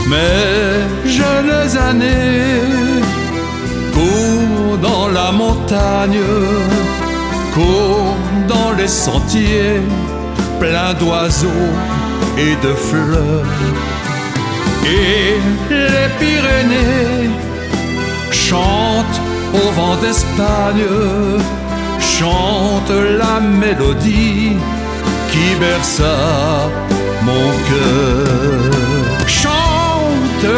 Mes jeunes années courent dans la montagne, courent dans les sentiers pleins d'oiseaux et de fleurs. Et les Pyrénées chantent au vent d'Espagne, chantent la mélodie qui berça mon cœur.